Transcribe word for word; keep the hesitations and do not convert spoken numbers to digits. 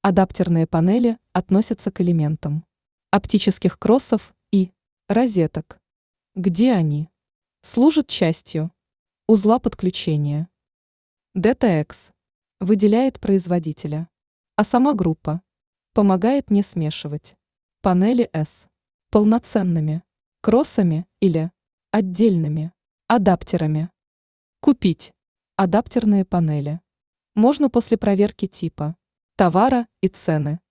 Адаптерные панели относятся к элементам оптических кроссов и розеток. Где они? Служат частью узла подключения. ди ти экс выделяет производителя, а сама группа помогает не смешивать панели с полноценными кроссами или отдельными адаптерами. Купить адаптерные панели можно после проверки типа товара и цены.